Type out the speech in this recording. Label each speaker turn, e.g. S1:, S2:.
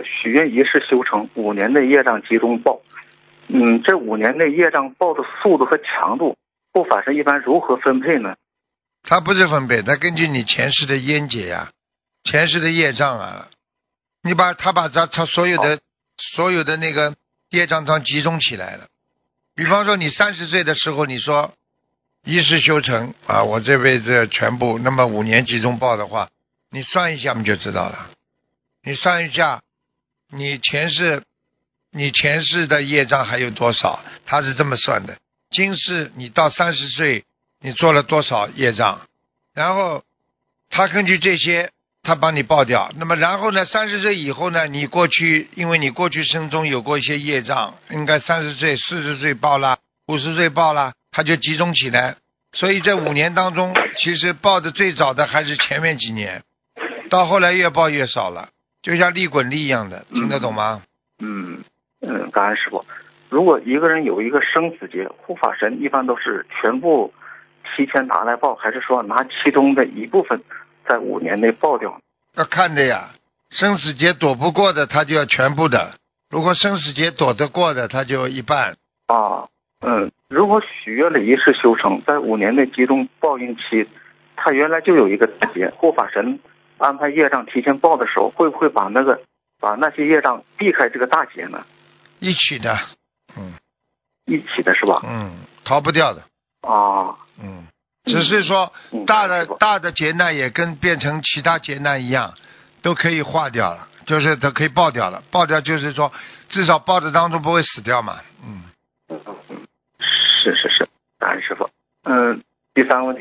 S1: 许愿一世修成，5年内业障集中报。这5年内业障报的速度和强度，护法神一般如何分配呢？
S2: 他不是分配，他根据你前世的冤结呀，前世的业障啊，他把他所有的那个业障章集中起来了。比方说你30岁的时候，你说一世修成啊，我这辈子全部，那么5年集中报的话，你算一下我们就知道了。你算一下，你前世的业障还有多少？他是这么算的。今世你到30岁，你做了多少业障？然后他根据这些，他帮你报掉。那么然后呢，30岁以后呢，因为你过去生中有过一些业障，应该30岁、40岁报了，50岁报了，他就集中起来。所以这5年当中，其实报的最早的还是前面几年，到后来越报越少了，就像利滚利一样的，听得懂吗？
S1: 感恩师傅。如果一个人有一个生死劫，护法神一般都是全部提前拿来报，还是说拿其中的一部分在5年内报掉？
S2: 要看的呀，生死劫躲不过的，他就要全部的；如果生死劫躲得过的，他就一半。
S1: 如果许愿了一世修成，在5年内集中报应期，他原来就有一个大劫，护法神安排业障提前报的时候，会不会把那些业障避开这个大劫呢？
S2: 一起的，
S1: 一起的是吧？
S2: 逃不掉的。只是说大的劫难也跟变成其他劫难一样，都可以化掉了，就是都可以爆掉了。爆掉就是说，至少爆的当中不会死掉嘛。
S1: 是，感恩师傅。第三个问题。